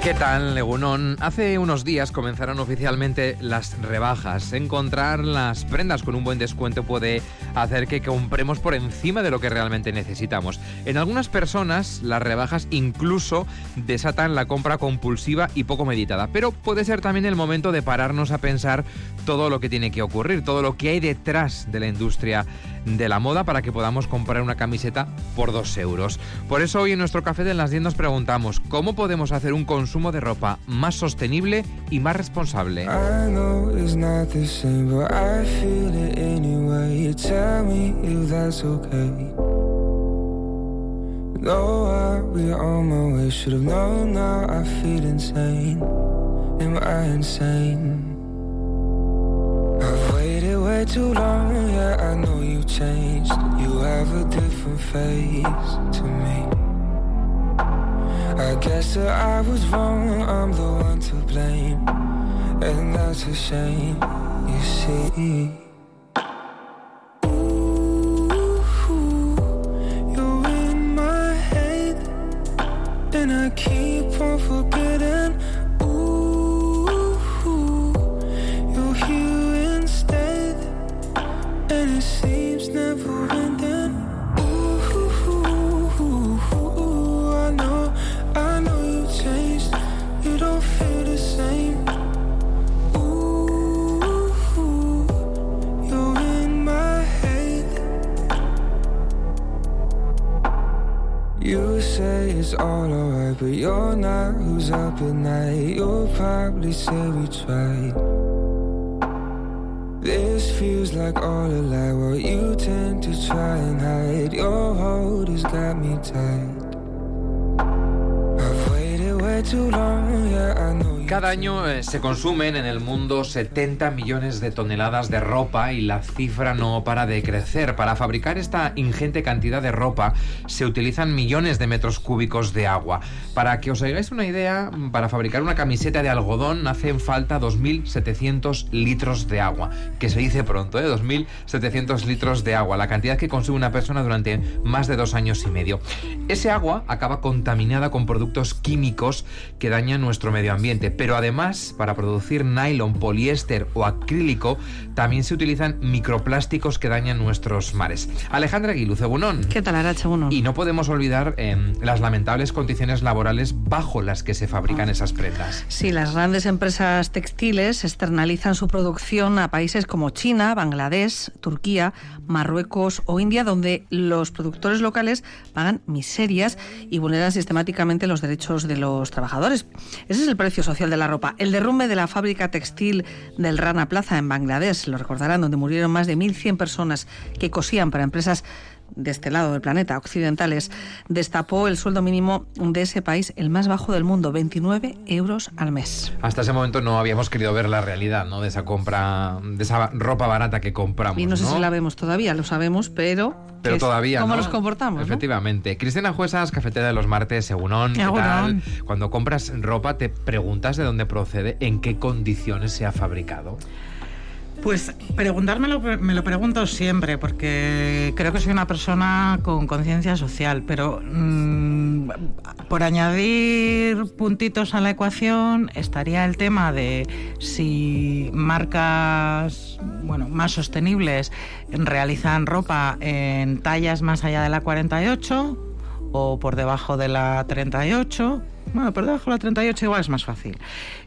¿Qué tal, Egunon? Hace unos días comenzaron oficialmente las rebajas. Encontrar las prendas con un buen descuento puede hacer que compremos por encima de lo que realmente necesitamos. En algunas personas, las rebajas incluso desatan la compra compulsiva y poco meditada. Pero puede ser también el momento de pararnos a pensar todo lo que tiene que ocurrir, todo lo que hay detrás de la industria de la moda para que podamos comprar una camiseta por 2 euros. Por eso hoy en nuestro Café de las 10 nos preguntamos ¿cómo podemos hacer un consumo de ropa más sostenible y más responsable? I know it's not the same, but I feel it anyway. Tell me if that's okay. No, I'll be on my way. Should have known, now I feel insane. Am I insane? I've waited way too long, yeah, I know you changed. You have a different face to me. I guess that I was wrong, I'm the one to blame. And that's a shame, you see. Ooh, you're in my head, and I keep on forgetting. Ooh, you're here instead, and it seems never ending. I know you changed, you don't feel the same. Ooh, you're in my head. You say it's all alright, but you're not. Who's up at night? You'll probably say we tried. This feels like all a lie, while you tend to try and hide. Your hold has got me tight. Cada año se consumen en el mundo 70 millones de toneladas de ropa y la cifra no para de crecer. Para fabricar esta ingente cantidad de ropa se utilizan millones de metros cúbicos de agua. Para que os hagáis una idea, para fabricar una camiseta de algodón hacen falta 2.700 litros de agua. Que se dice pronto, 2.700 litros de agua, la cantidad que consume una persona durante más de 2 años y medio. Ese agua acaba contaminada con productos químicos que dañan nuestro medio ambiente, pero además para producir nylon, poliéster o acrílico también se utilizan microplásticos que dañan nuestros mares. Alejandra Aguiluz, Egunon. ¿Qué tal, Aracha? Egunon. Y no podemos olvidar las lamentables condiciones laborales bajo las que se fabrican esas prendas. Sí, las grandes empresas textiles externalizan su producción a países como China, Bangladesh, Turquía, Marruecos o India, donde los productores locales pagan miserias y vulneran sistemáticamente los derechos de los trabajadores. Ese es el precio social de la ropa. El derrumbe de la fábrica textil del Rana Plaza en Bangladesh, lo recordarán, donde murieron más de 1.100 personas que cosían para empresas de este lado del planeta, occidentales, destapó el sueldo mínimo de ese país, el más bajo del mundo, 29 euros al mes. Hasta ese momento no habíamos querido ver la realidad, ¿no?, de esa compra, de esa ropa barata que compramos. Y no sé si la vemos todavía, lo sabemos, pero todavía ¿cómo no nos comportamos? Efectivamente. ¿No? Cristina Juesas, cafetera de los martes, Egunon, ¿qué tal? Cuando compras ropa, ¿te preguntas de dónde procede, en qué condiciones se ha fabricado? Pues preguntármelo, me lo pregunto siempre, porque creo que soy una persona con conciencia social, pero por añadir puntitos a la ecuación estaría el tema de si marcas más sostenibles realizan ropa en tallas más allá de la 48 o por debajo de la 38. Bueno, por debajo de la 38 igual es más fácil.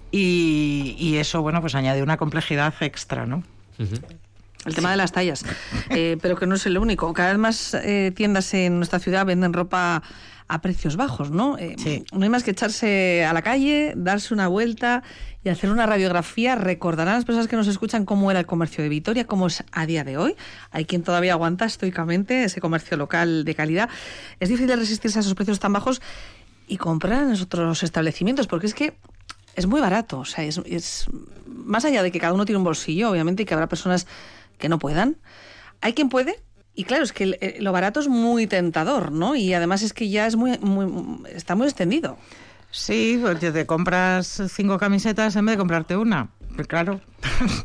Y eso, pues añade una complejidad extra, ¿no? Uh-huh. El tema de las tallas, pero que no es el único. Cada vez más tiendas en nuestra ciudad venden ropa a precios bajos, ¿no? Sí. No hay más que echarse a la calle, darse una vuelta y hacer una radiografía. Recordarán las personas que nos escuchan cómo era el comercio de Vitoria, cómo es a día de hoy. Hay quien todavía aguanta estoicamente ese comercio local de calidad. Es difícil resistirse a esos precios tan bajos y comprar en otros establecimientos, porque es que es muy barato. O sea, es más allá de que cada uno tiene un bolsillo, obviamente, y que habrá personas que no puedan. Hay quien puede, y claro, es que lo barato es muy tentador, ¿no? Y además es que ya es está muy extendido. Sí, porque te compras 5 camisetas en vez de comprarte una. Pues claro,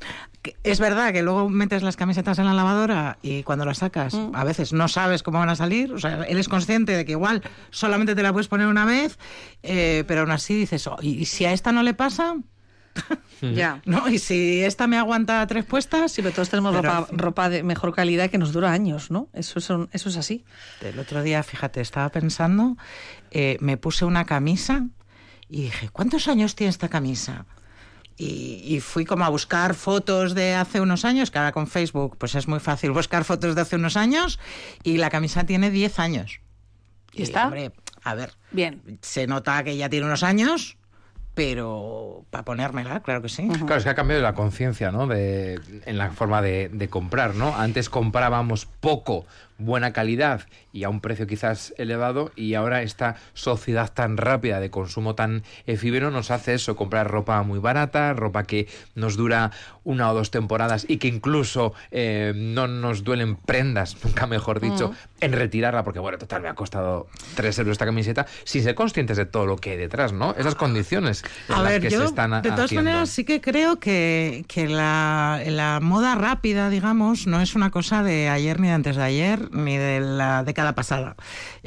Es verdad que luego metes las camisetas en la lavadora y cuando las sacas a veces no sabes cómo van a salir, o sea, eres consciente de que igual solamente te la puedes poner una vez, pero aún así dices, ¿y si a esta no le pasa? Ya. ¿No? Y si esta me aguanta 3 puestas... Sí, pero todos tenemos ropa de mejor calidad que nos dura años, ¿no? Eso es así. El otro día, fíjate, estaba pensando, me puse una camisa y dije, ¿cuántos años tiene esta camisa? Y fui como a buscar fotos de hace unos años, que ahora con Facebook pues es muy fácil buscar fotos de hace unos años, y la camisa tiene 10 años. ¿Y está? Hombre, a ver, bien. Se nota que ya tiene unos años, pero para ponérmela, claro que sí. Claro, es que ha cambiado la conciencia, ¿no? En la forma de comprar, ¿no? Antes comprábamos poco, buena calidad y a un precio quizás elevado, y ahora esta sociedad tan rápida de consumo tan efímero nos hace eso, comprar ropa muy barata, ropa que nos dura 1 o 2 temporadas y que incluso no nos duelen prendas, nunca mejor dicho, en retirarla, porque bueno, total, me ha costado 3 euros esta camiseta, sin ser conscientes de todo lo que hay detrás, ¿no? Esas condiciones en las que se están haciendo. De todas maneras, sí que creo que la moda rápida, digamos, no es una cosa de ayer ni de antes de ayer, ni de la década pasada.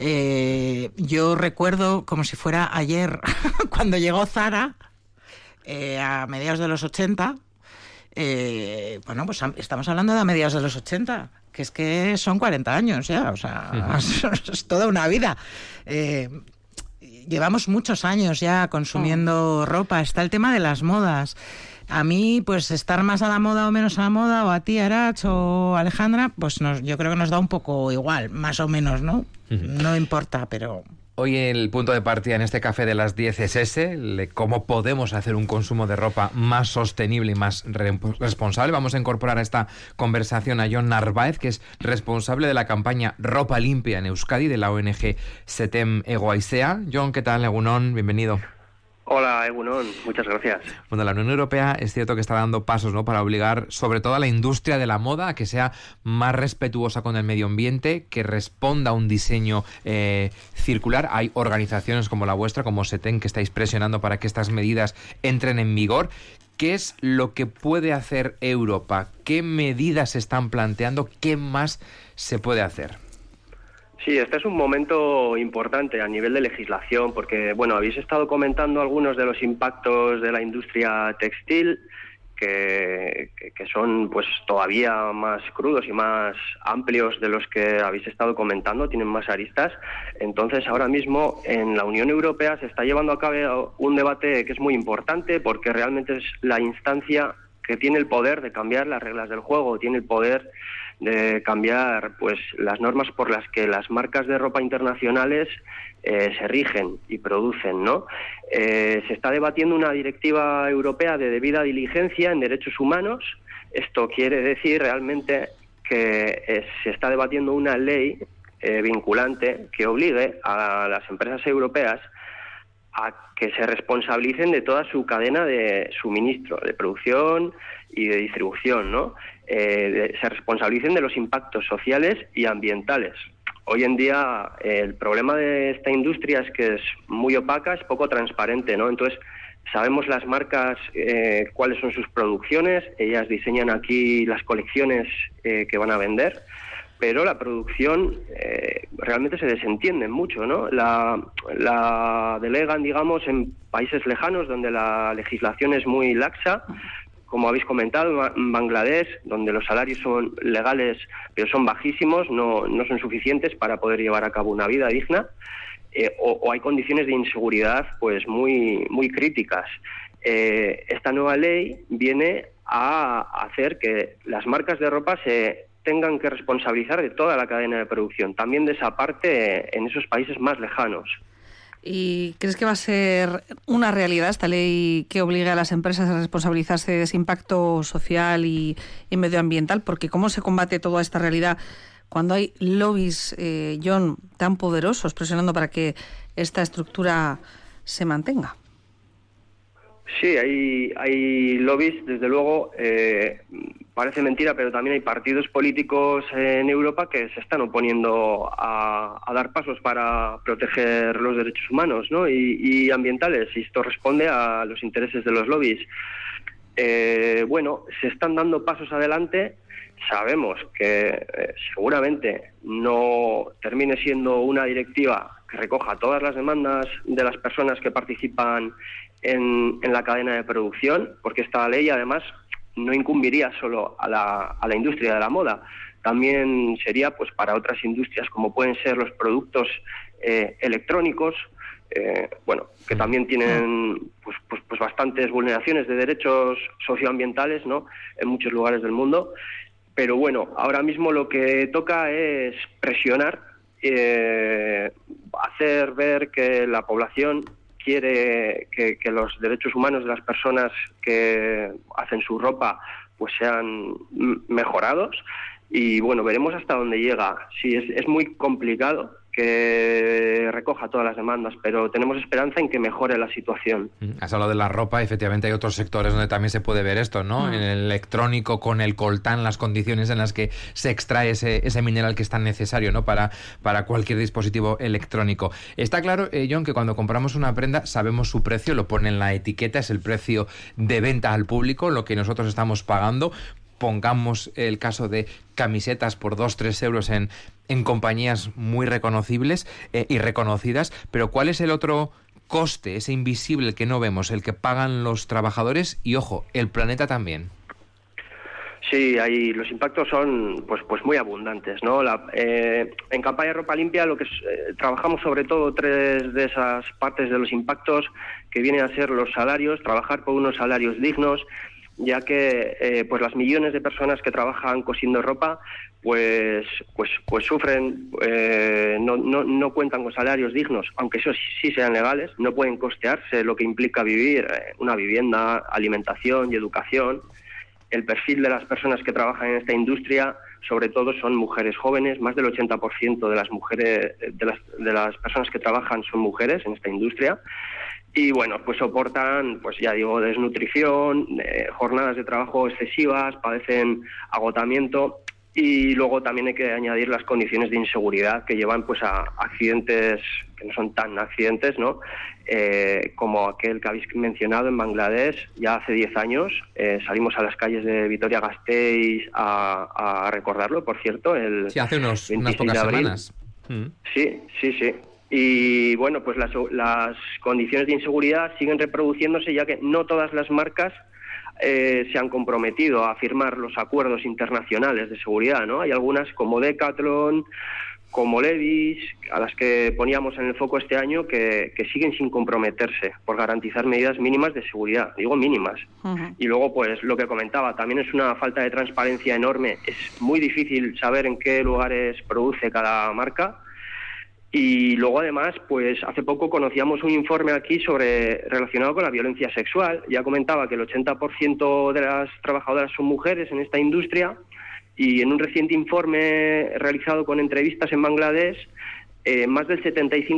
Yo recuerdo como si fuera ayer cuando llegó Zara a mediados de los 80. Bueno, pues estamos hablando de a mediados de los 80, que es que son 40 años ya, o sea, es toda una vida. Llevamos muchos años ya consumiendo ropa. Está el tema de las modas. A mí, pues estar más a la moda o menos a la moda, o a ti, Arach, o Alejandra, pues yo creo que nos da un poco igual, más o menos, ¿no? No importa, pero... Hoy el punto de partida en este café de las 10 es ese, cómo podemos hacer un consumo de ropa más sostenible y más responsable. Vamos a incorporar a esta conversación a Jon Narváez, que es responsable de la campaña Ropa Limpia en Euskadi de la ONG Setem Egoaizea. Jon, ¿qué tal? Egunon, bienvenido. Hola, Egunon, muchas gracias. Bueno, la Unión Europea es cierto que está dando pasos, ¿no?, para obligar sobre todo a la industria de la moda a que sea más respetuosa con el medio ambiente, que responda a un diseño circular. Hay organizaciones como la vuestra, como Setem, que estáis presionando para que estas medidas entren en vigor. ¿Qué es lo que puede hacer Europa? ¿Qué medidas se están planteando? ¿Qué más se puede hacer? Sí, este es un momento importante a nivel de legislación, porque, bueno, habéis estado comentando algunos de los impactos de la industria textil que son, pues, todavía más crudos y más amplios de los que habéis estado comentando, tienen más aristas. Entonces, ahora mismo en la Unión Europea se está llevando a cabo un debate que es muy importante, porque realmente es la instancia que tiene el poder de cambiar las reglas del juego, tiene el poder de cambiar, pues, las normas por las que las marcas de ropa internacionales se rigen y producen, ¿no? Se está debatiendo una directiva europea de debida diligencia en derechos humanos. Esto quiere decir realmente que se está debatiendo una ley vinculante que obligue a las empresas europeas a que se responsabilicen de toda su cadena de suministro, de producción y de distribución, ¿no? Se responsabilicen de los impactos sociales y ambientales. Hoy en día el problema de esta industria es que es muy opaca, es poco transparente, ¿no? Entonces sabemos las marcas cuáles son sus producciones, ellas diseñan aquí las colecciones que van a vender, pero la producción realmente se desentiende mucho, ¿no? La delegan, digamos, en países lejanos donde la legislación es muy laxa, como habéis comentado, en Bangladesh, donde los salarios son legales pero son bajísimos, no son suficientes para poder llevar a cabo una vida digna, o hay condiciones de inseguridad pues muy críticas. Esta nueva ley viene a hacer que las marcas de ropa se tengan que responsabilizar de toda la cadena de producción, también de esa parte en esos países más lejanos. ¿Y crees que va a ser una realidad esta ley que obliga a las empresas a responsabilizarse de ese impacto social y medioambiental? Porque ¿cómo se combate toda esta realidad cuando hay lobbies, Jon, tan poderosos presionando para que esta estructura se mantenga? Sí, hay lobbies, desde luego, parece mentira, pero también hay partidos políticos en Europa que se están oponiendo a dar pasos para proteger los derechos humanos, ¿no? y ambientales, y esto responde a los intereses de los lobbies. bueno, se están dando pasos adelante. Sabemos que seguramente no termine siendo una directiva que recoja todas las demandas de las personas que participan en la cadena de producción, porque esta ley además no incumbiría solo a la industria de la moda, también sería pues para otras industrias como pueden ser los productos electrónicos, bueno, que también tienen pues bastantes vulneraciones de derechos socioambientales, ¿no?, en muchos lugares del mundo. Pero bueno, ahora mismo lo que toca es presionar, hacer ver que la población quiere que los derechos humanos de las personas que hacen su ropa pues sean mejorados. Y bueno, veremos hasta dónde llega. Sí, es muy complicado que recoja todas las demandas, pero tenemos esperanza en que mejore la situación. Has hablado de la ropa, efectivamente hay otros sectores donde también se puede ver esto, ¿no? En el electrónico, con el coltán, las condiciones en las que se extrae ese mineral que es tan necesario, ¿no?, para cualquier dispositivo electrónico. Está claro, Jon, que cuando compramos una prenda sabemos su precio, lo pone en la etiqueta, es el precio de venta al público, lo que nosotros estamos pagando. Pongamos el caso de camisetas por 2-3 euros en compañías muy reconocibles y reconocidas, pero ¿cuál es el otro coste, ese invisible que no vemos, el que pagan los trabajadores y, ojo, el planeta también? Sí, ahí los impactos son pues muy abundantes, ¿no? En Campaña Ropa Limpia lo que trabajamos sobre todo 3 de esas partes de los impactos, que vienen a ser los salarios, trabajar por unos salarios dignos, ya que pues las millones de personas que trabajan cosiendo ropa pues sufren, no cuentan con salarios dignos, aunque esos sí sean legales, no pueden costearse lo que implica vivir una vivienda, alimentación y educación. El perfil de las personas que trabajan en esta industria, sobre todo, son mujeres jóvenes. Más del 80% de las mujeres, de las personas que trabajan son mujeres en esta industria. Y bueno, pues soportan, pues ya digo, desnutrición, jornadas de trabajo excesivas, padecen agotamiento, y luego también hay que añadir las condiciones de inseguridad que llevan pues a accidentes que no son tan accidentes, ¿no? Como aquel que habéis mencionado en Bangladesh ya hace 10 años. Salimos a las calles de Vitoria-Gasteiz a recordarlo, por cierto. Sí, hace unas pocas semanas. Sí. Y bueno, pues las condiciones de inseguridad siguen reproduciéndose, ya que no todas las marcas se han comprometido a firmar los acuerdos internacionales de seguridad, ¿no? Hay algunas como Decathlon, como Levi's, a las que poníamos en el foco este año, que siguen sin comprometerse por garantizar medidas mínimas de seguridad, digo mínimas. Y luego, pues lo que comentaba, también es una falta de transparencia enorme. Es muy difícil saber en qué lugares produce cada marca. Y luego, además, pues hace poco conocíamos un informe aquí relacionado con la violencia sexual. Ya comentaba que el 80% de las trabajadoras son mujeres en esta industria, y en un reciente informe realizado con entrevistas en Bangladesh, más del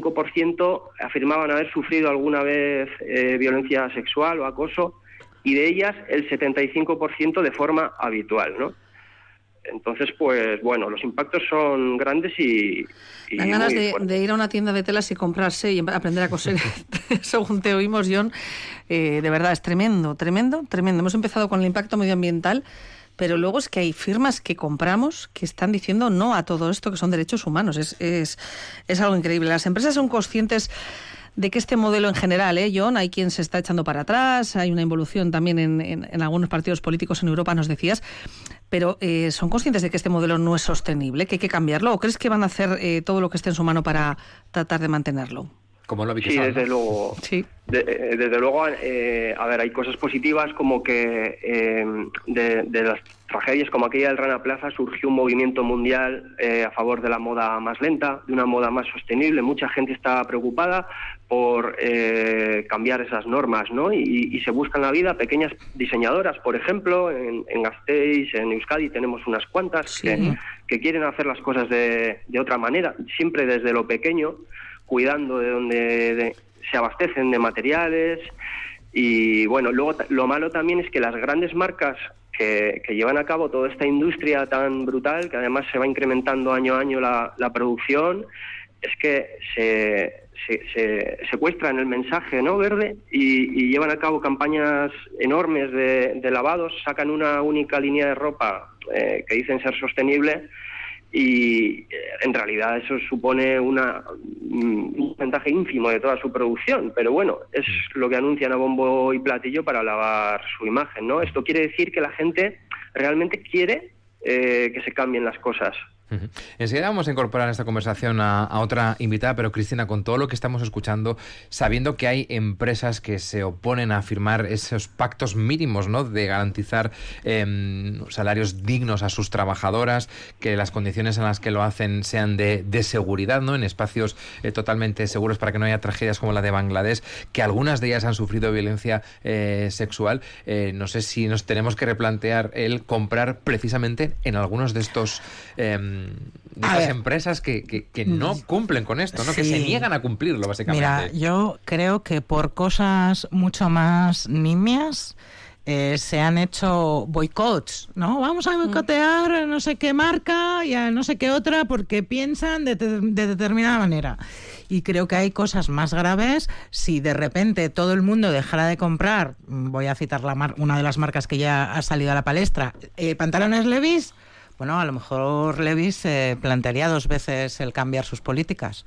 75% afirmaban haber sufrido alguna vez violencia sexual o acoso, y de ellas el 75% de forma habitual, ¿no? Entonces, pues bueno, los impactos son grandes y dan ganas de ir a una tienda de telas y comprarse y aprender a coser, según te oímos, Jon. De verdad, es tremendo. Hemos empezado con el impacto medioambiental, pero luego es que hay firmas que compramos que están diciendo no a todo esto, que son derechos humanos. Es algo increíble. Las empresas son conscientes de que este modelo en general, Jon, hay quien se está echando para atrás, hay una involución también en algunos partidos políticos en Europa, nos decías, pero ¿son conscientes de que este modelo no es sostenible, que hay que cambiarlo? ¿O crees que van a hacer todo lo que esté en su mano para tratar de mantenerlo? Como lo Sí, desde luego. Sí. Desde luego, a ver, hay cosas positivas, como que de las tragedias como aquella del Rana Plaza surgió un movimiento mundial a favor de la moda más lenta, de una moda más sostenible. Mucha gente está preocupada por cambiar esas normas, ¿no? Y se buscan la vida. Pequeñas diseñadoras, por ejemplo, en Gasteiz, en Euskadi tenemos unas cuantas, sí, que quieren hacer las cosas de otra manera, siempre desde lo pequeño, cuidando de donde se abastecen de materiales. Y bueno, luego lo malo también es que las grandes marcas que llevan a cabo toda esta industria tan brutal, que además se va incrementando año a año la producción, es que se secuestran el mensaje, ¿no?, verde y llevan a cabo campañas enormes de lavados, sacan una única línea de ropa que dicen ser sostenible y en realidad eso supone un porcentaje ínfimo de toda su producción, pero bueno, es lo que anuncian a bombo y platillo para lavar su imagen, ¿no? Esto quiere decir que la gente realmente quiere que se cambien las cosas. Enseguida vamos a incorporar a esta conversación a otra invitada, pero Cristina, con todo lo que estamos escuchando, sabiendo que hay empresas que se oponen a firmar esos pactos mínimos, ¿no?, de garantizar salarios dignos a sus trabajadoras, que las condiciones en las que lo hacen sean de seguridad, ¿no?, en espacios totalmente seguros para que no haya tragedias como la de Bangladesh, que algunas de ellas han sufrido violencia sexual. No sé si nos tenemos que replantear el comprar precisamente en algunos de estos de estas empresas que no cumplen con esto, ¿no? Sí. Que se niegan a cumplirlo, básicamente. Mira, yo creo que por cosas mucho más nimias se han hecho boicots, ¿no? Vamos a boicotear a no sé qué marca y a no sé qué otra porque piensan de determinada manera. Y creo que hay cosas más graves si de repente todo el mundo dejara de comprar, voy a citar una de las marcas que ya ha salido a la palestra, pantalones Levi's. Bueno, a lo mejor Levi's plantearía 2 veces el cambiar sus políticas.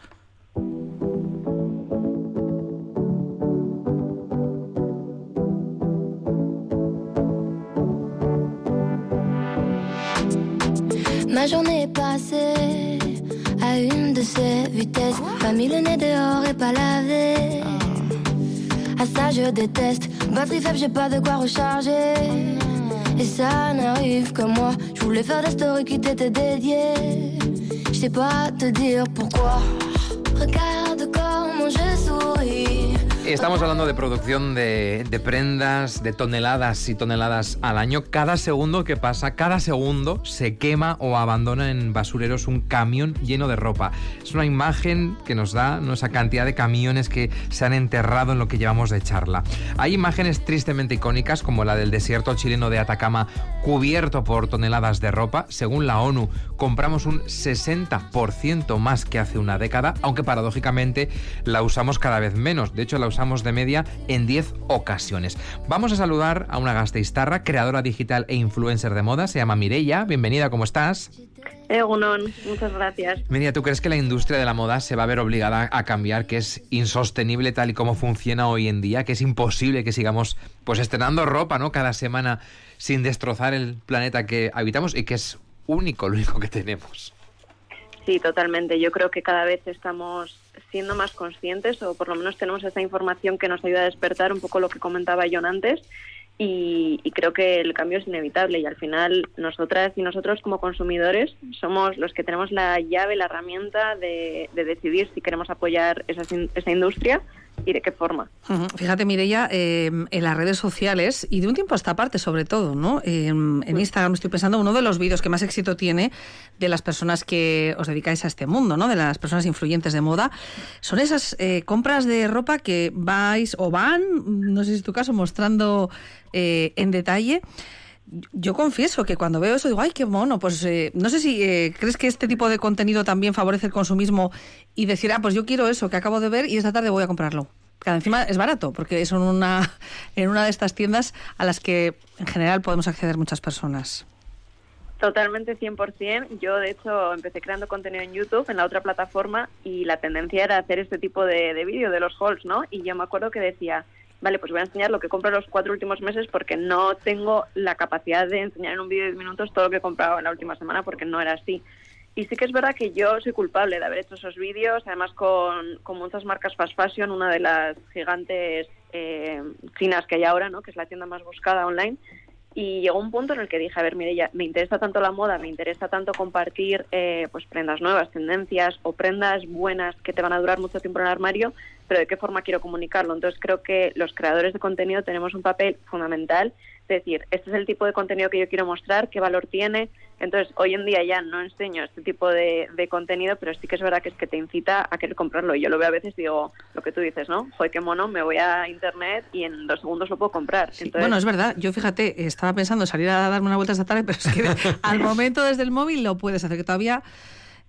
Ma journée est passée à une de ces vitesses. Pas mis le nez dehors et pas lavé. À ça je déteste. Batterie faible, j'ai pas de quoi recharger. Et ça n'arrive que moi. Je voulais faire des stories qui t'étaient dédiées. Je sais pas te dire pourquoi. Regarde comment je souris. Estamos hablando de producción de prendas, de toneladas y toneladas al año. Cada segundo que pasa, cada segundo se quema o abandona en basureros un camión lleno de ropa. Es una imagen que nos da, ¿no?, esa cantidad de camiones que se han enterrado en lo que llevamos de charla. Hay imágenes tristemente icónicas como la del desierto chileno de Atacama cubierto por toneladas de ropa. Según la ONU, compramos un 60% más que hace una década, aunque paradójicamente la usamos cada vez menos. De hecho, la usamos de media en 10 ocasiones. Vamos a saludar a una gasteiztarra, creadora digital e influencer de moda. Se llama Mireia. Bienvenida, ¿cómo estás? Egunon, muchas gracias. Mireia, ¿tú crees que la industria de la moda se va a ver obligada a cambiar, que es insostenible tal y como funciona hoy en día, que es imposible que sigamos pues estrenando ropa, ¿no?, cada semana sin destrozar el planeta que habitamos y que es único, lo único que tenemos? Sí, totalmente. Yo creo que cada vez estamos siendo más conscientes, o por lo menos tenemos esta información que nos ayuda a despertar un poco lo que comentaba John antes, y creo que el cambio es inevitable y al final nosotras y nosotros como consumidores somos los que tenemos la llave, la herramienta de decidir si queremos apoyar esa industria y de qué forma. Fíjate, Mireia, en las redes sociales y de un tiempo a esta parte sobre todo, ¿no? En Instagram estoy pensando, uno de los vídeos que más éxito tiene de las personas que os dedicáis a este mundo, ¿no?, de las personas influyentes de moda, son esas compras de ropa que vais o van, no sé si es tu caso, mostrando en detalle. Yo confieso que cuando veo eso digo, ¡ay, qué mono! Pues no sé si crees que este tipo de contenido también favorece el consumismo y decir, pues yo quiero eso que acabo de ver y esta tarde voy a comprarlo. Que encima es barato, porque son en una de estas tiendas a las que en general podemos acceder muchas personas. Totalmente, 100%. Yo, de hecho, empecé creando contenido en YouTube, en la otra plataforma, y la tendencia era hacer este tipo de vídeo de los hauls, ¿no? Y yo me acuerdo que decía, vale, pues voy a enseñar lo que compro los 4 últimos meses porque no tengo la capacidad de enseñar en un vídeo de 10 minutos todo lo que he comprado en la última semana porque no era así. Y sí que es verdad que yo soy culpable de haber hecho esos vídeos, además con muchas marcas fast fashion, una de las gigantes chinas que hay ahora, ¿no?, que es la tienda más buscada online. Y llegó un punto en el que dije, a ver, Mireia, me interesa tanto la moda, me interesa tanto compartir pues prendas nuevas, tendencias o prendas buenas que te van a durar mucho tiempo en el armario, pero ¿de qué forma quiero comunicarlo? Entonces creo que los creadores de contenido tenemos un papel fundamental, es decir, este es el tipo de contenido que yo quiero mostrar, qué valor tiene. Entonces hoy en día ya no enseño este tipo de contenido, pero sí que es verdad que es que te incita a querer comprarlo. Y yo lo veo a veces, digo, lo que tú dices, ¿no? Joder, qué mono, me voy a internet y en 2 segundos lo puedo comprar. Sí, bueno, es verdad, yo fíjate, estaba pensando salir a darme una vuelta esta tarde, pero es que al momento desde el móvil lo puedes hacer, que todavía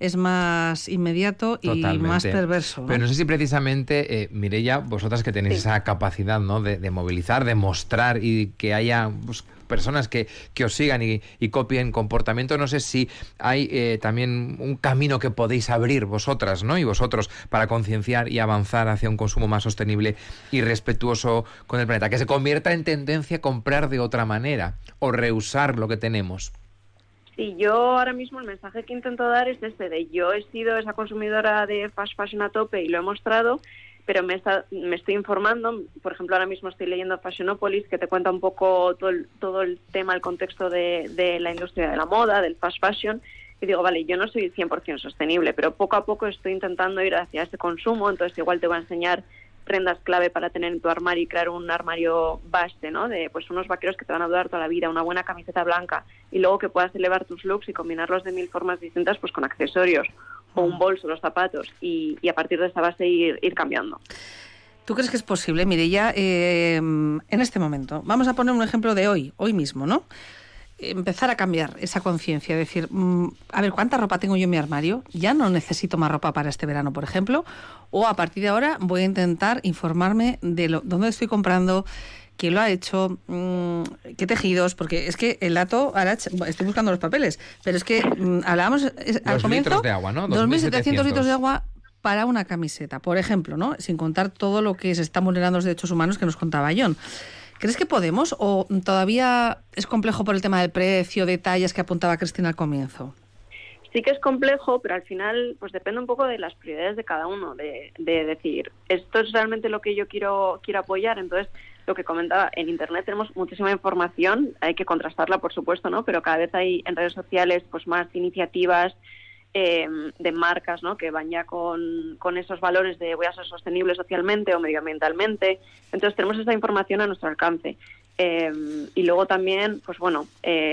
es más inmediato y Totalmente. más perverso, ¿no? Pero no sé si precisamente, Mireia, vosotras que tenéis esa capacidad, ¿no?, de movilizar, de mostrar y que haya pues, personas que os sigan y copien comportamiento, no sé si hay también un camino que podéis abrir vosotras, ¿no?, y vosotros para concienciar y avanzar hacia un consumo más sostenible y respetuoso con el planeta, que se convierta en tendencia a comprar de otra manera o reusar lo que tenemos. Sí, yo ahora mismo el mensaje que intento dar es de yo he sido esa consumidora de fast fashion a tope y lo he mostrado, pero me estoy informando. Por ejemplo, ahora mismo estoy leyendo Fashionopolis, que te cuenta un poco todo el tema, el contexto de la industria de la moda, del fast fashion, y digo, vale, yo no soy 100% sostenible, pero poco a poco estoy intentando ir hacia ese consumo, entonces igual te voy a enseñar prendas clave para tener en tu armario y crear un armario base, ¿no? De pues unos vaqueros que te van a durar toda la vida, una buena camiseta blanca, y luego que puedas elevar tus looks y combinarlos de 1000 formas distintas, pues con accesorios o un bolso, los zapatos, y a partir de esa base ir cambiando. ¿Tú crees que es posible, Mireia, en este momento? Vamos a poner un ejemplo de hoy mismo, ¿no? Empezar a cambiar esa conciencia, decir, a ver, ¿cuánta ropa tengo yo en mi armario? Ya no necesito más ropa para este verano, por ejemplo, o a partir de ahora voy a intentar informarme de dónde estoy comprando, quién lo ha hecho, qué tejidos, porque es que el dato, ahora estoy buscando los papeles, pero es que hablábamos al comienzo, litros de agua, ¿no? 2.700 litros de agua para una camiseta, por ejemplo, ¿no? Sin contar todo lo que se está vulnerando los derechos humanos que nos contaba Jon. ¿Crees que podemos o todavía es complejo por el tema del precio, detalles que apuntaba Cristina al comienzo? Sí que es complejo, pero al final pues depende un poco de las prioridades de cada uno, de decir, esto es realmente lo que yo quiero apoyar. Entonces, lo que comentaba, en Internet tenemos muchísima información, hay que contrastarla, por supuesto, ¿no? Pero cada vez hay en redes sociales pues más iniciativas de marcas, ¿no?, que van ya con esos valores de voy a ser sostenible socialmente o medioambientalmente. Entonces tenemos esa información a nuestro alcance. Y luego también, pues bueno,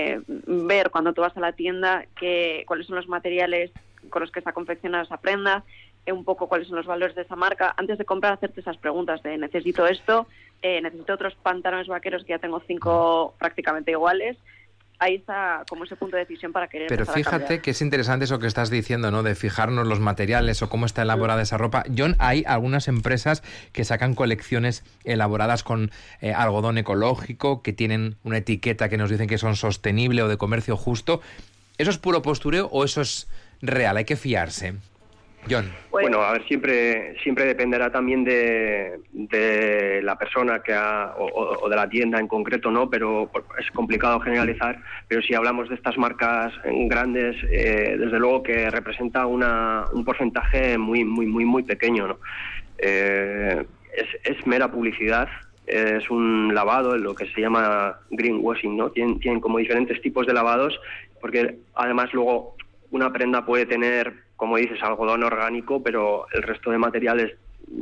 ver cuando tú vas a la tienda cuáles son los materiales con los que está confeccionada esa prenda, un poco cuáles son los valores de esa marca. Antes de comprar, hacerte esas preguntas de necesito esto, necesito otros pantalones vaqueros que ya tengo 5 prácticamente iguales. Ahí está como ese punto de decisión para querer. Pero fíjate que es interesante eso que estás diciendo, ¿no?, de fijarnos los materiales o cómo está elaborada esa ropa. Jon, hay algunas empresas que sacan colecciones elaboradas con algodón ecológico, que tienen una etiqueta que nos dicen que son sostenible o de comercio justo. ¿Eso es puro postureo o eso es real? Hay que fiarse. Jon. Bueno, a ver, siempre dependerá también de la persona o de la tienda en concreto, ¿no? Pero es complicado generalizar. Pero si hablamos de estas marcas grandes, desde luego que representa un porcentaje muy muy muy muy pequeño, ¿no? Es mera publicidad. Es un lavado, lo que se llama greenwashing, ¿no? Tienen como diferentes tipos de lavados, porque además luego una prenda puede tener, como dices, algodón orgánico, pero el resto de materiales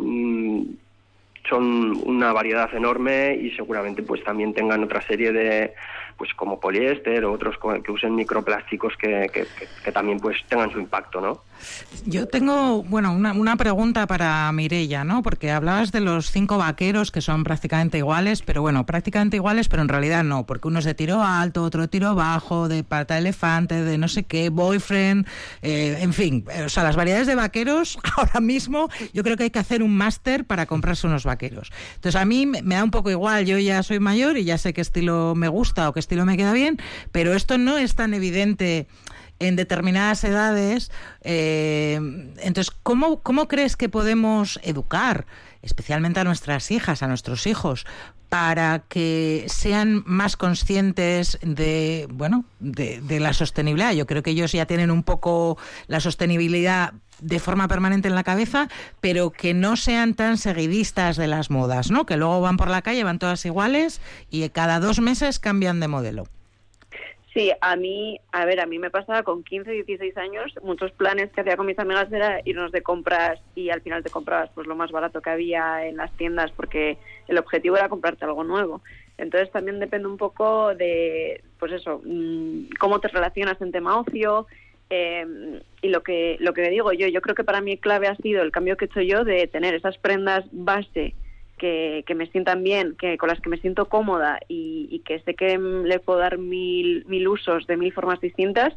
son una variedad enorme y seguramente pues también tengan otra serie de, pues como poliéster o otros que usen microplásticos que también pues tengan su impacto, ¿no? Yo tengo, bueno, una pregunta para Mireia, ¿no? Porque hablabas de los 5 vaqueros que son prácticamente iguales, pero bueno, prácticamente iguales, pero en realidad no, porque uno es de tiro alto, otro de tiro bajo, de pata de elefante, de no sé qué, boyfriend, en fin, o sea, las variedades de vaqueros, ahora mismo yo creo que hay que hacer un máster para comprarse unos vaqueros. Entonces a mí me da un poco igual, yo ya soy mayor y ya sé qué estilo me gusta o qué estilo me queda bien, pero esto no es tan evidente en determinadas edades. Entonces, ¿cómo crees que podemos educar, especialmente a nuestras hijas, a nuestros hijos, para que sean más conscientes de la sostenibilidad? Yo creo que ellos ya tienen un poco la sostenibilidad de forma permanente en la cabeza, pero que no sean tan seguidistas de las modas, ¿no? Que luego van por la calle, van todas iguales y cada 2 meses cambian de modelo. Sí, a mí me pasaba con 15, 16 años, muchos planes que hacía con mis amigas era irnos de compras y al final te comprabas pues lo más barato que había en las tiendas porque el objetivo era comprarte algo nuevo. Entonces también depende un poco de, pues eso, cómo te relacionas en tema ocio. Y lo que digo yo creo que para mí clave ha sido el cambio que he hecho yo de tener esas prendas base que me sientan bien, con las que me siento cómoda y que sé que le puedo dar mil usos de 1000 formas distintas,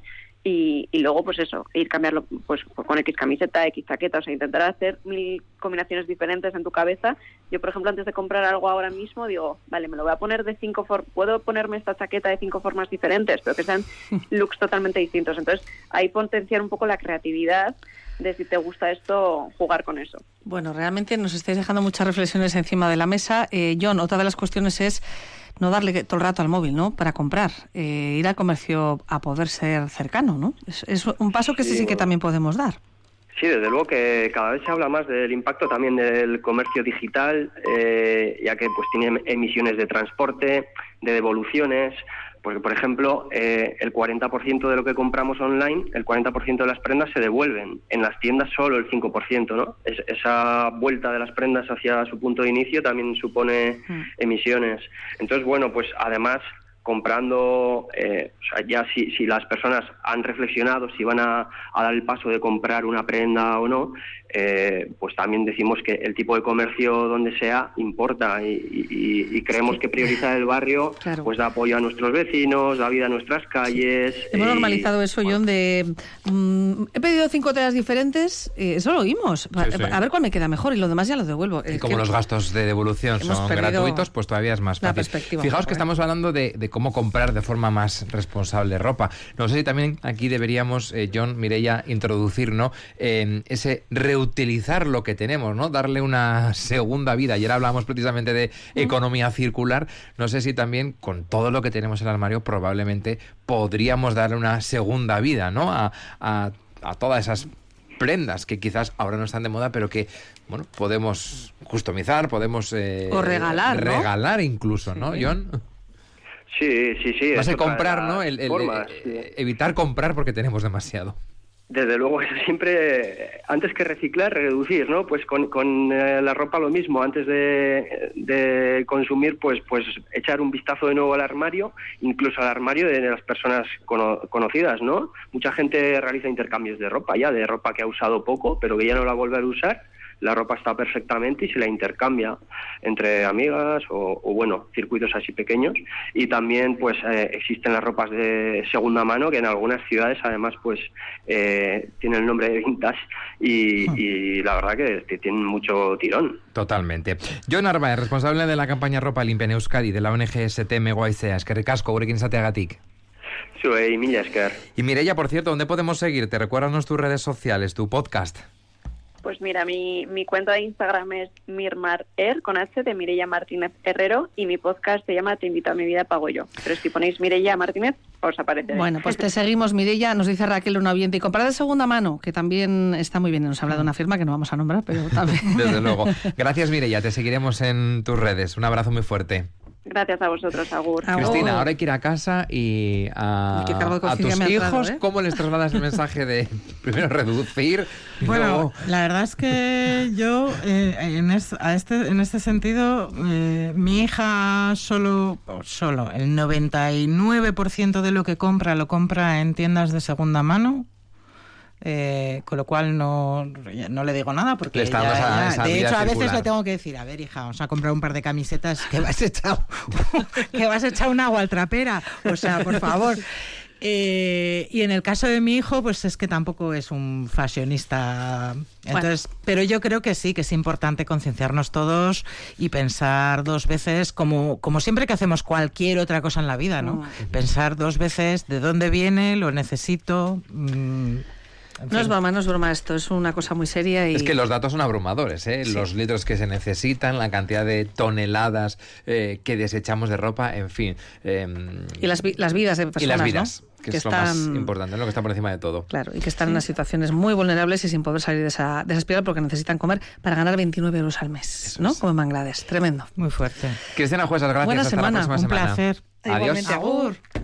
y luego pues eso, ir cambiarlo pues con X camiseta, X chaqueta, o sea, intentar hacer 1000 combinaciones diferentes en tu cabeza. Yo, por ejemplo, antes de comprar algo ahora mismo, digo, vale, me lo voy a poner de 5 formas, puedo ponerme esta chaqueta de 5 formas diferentes, pero que sean looks totalmente distintos. Entonces, ahí potenciar un poco la creatividad de si te gusta esto, jugar con eso. Bueno, realmente nos estáis dejando muchas reflexiones encima de la mesa. Jon, otra de las cuestiones es no darle todo el rato al móvil, ¿no? Para comprar. Ir al comercio a poder ser cercano, ¿no? Es un paso que sí que también podemos dar. Sí, desde luego que cada vez se habla más del impacto también del comercio digital, ya que pues tiene emisiones de transporte, de devoluciones, porque por ejemplo el 40% de lo que compramos online, el 40% de las prendas se devuelven, en las tiendas solo el 5%, ¿no? Esa vuelta de las prendas hacia su punto de inicio también supone emisiones. Entonces, bueno, pues además comprando, o sea, ya si las personas han reflexionado si van a dar el paso de comprar una prenda o no, pues también decimos que el tipo de comercio donde sea importa y creemos que priorizar el barrio pues da apoyo a nuestros vecinos, da vida a nuestras calles. Hemos normalizado eso, Jon, de he pedido 5 telas diferentes, eso lo oímos, a ver cuál me queda mejor y lo demás ya lo devuelvo. Y como los gastos de devolución son gratuitos, pues todavía es más fácil. Fijaos que estamos hablando de cómo comprar de forma más responsable ropa. No sé si también aquí deberíamos, Jon, Mireia, introducir, ¿no? Ese reutilizar lo que tenemos, ¿no? Darle una segunda vida. Ayer hablábamos precisamente de economía circular. No sé si también con todo lo que tenemos en el armario probablemente podríamos darle una segunda vida, ¿no? A todas esas prendas que quizás ahora no están de moda, pero que, bueno, podemos customizar, podemos o regalar, ¿no? Regalar incluso, ¿no, Jon? Sí. Vas a comprar, ¿no? Evitar comprar porque tenemos demasiado. Desde luego, siempre, antes que reciclar, reducir, ¿no? Pues con la ropa lo mismo, antes de consumir, pues echar un vistazo de nuevo al armario, incluso al armario de las personas conocidas, ¿no? Mucha gente realiza intercambios de ropa que ha usado poco, pero que ya no la vuelve a usar. La ropa está perfectamente y se la intercambia entre amigas o bueno, circuitos así pequeños. Y también pues existen las ropas de segunda mano que en algunas ciudades además pues tienen el nombre de vintage y la verdad que tienen mucho tirón. Totalmente. Jon Arbaez, responsable de la campaña Ropa Limpia en Euskadi de la ONG STM Guaizea. Eskerrik asko, gurekin izateagatik. Zuei, mila esker. Y Mireia, por cierto, ¿dónde podemos seguirte? Recuérdanos tus redes sociales, tu podcast. Pues mira, mi cuenta de Instagram es mirmarer, con H, de Mireia Martínez Herrero, y mi podcast se llama Te invito a mi vida, pago yo. Pero si ponéis Mireia Martínez, os apareceré. Bueno, pues te seguimos, Mireia. Nos dice Raquel, un oyente, y comprar de segunda mano, que también está muy bien. Nos habla de una firma que no vamos a nombrar, pero también. Desde luego. Gracias, Mireia. Te seguiremos en tus redes. Un abrazo muy fuerte. Gracias a vosotros, Agur. Cristina, ahora hay que ir a casa y a tus hijos, ¿cómo les trasladas el mensaje de primero reducir? Bueno, luego... la verdad es que yo, en este sentido, mi hija solo, el 99% de lo que compra lo compra en tiendas de segunda mano. Con lo cual no le digo nada porque de hecho a veces le tengo que decir, a ver, hija, vamos a comprar un par de camisetas que vas a echar un agua al trapera, o sea, por favor. Y en el caso de mi hijo, pues es que tampoco es un fashionista. Entonces, pero yo creo que sí, que es importante concienciarnos todos y pensar 2 veces, como siempre que hacemos cualquier otra cosa en la vida, ¿no? Pensar 2 veces de dónde viene, lo necesito. No es broma esto, es una cosa muy seria. Y... Es que los datos son abrumadores, ¿eh? Sí. Los litros que se necesitan, la cantidad de toneladas que desechamos de ropa, en fin. Y las vidas de personas, y las vidas, ¿no? que es lo más importante, lo que está por encima de todo. Claro, y que están en unas situaciones muy vulnerables y sin poder salir de esa espiral porque necesitan comer para ganar 29 euros al mes, eso, ¿no? Es. Como en Bangladesh. Tremendo. Muy fuerte. Cristina Juezas, gracias. Buena Hasta semana. la próxima semana. Un placer. Adiós. Igualmente, agur.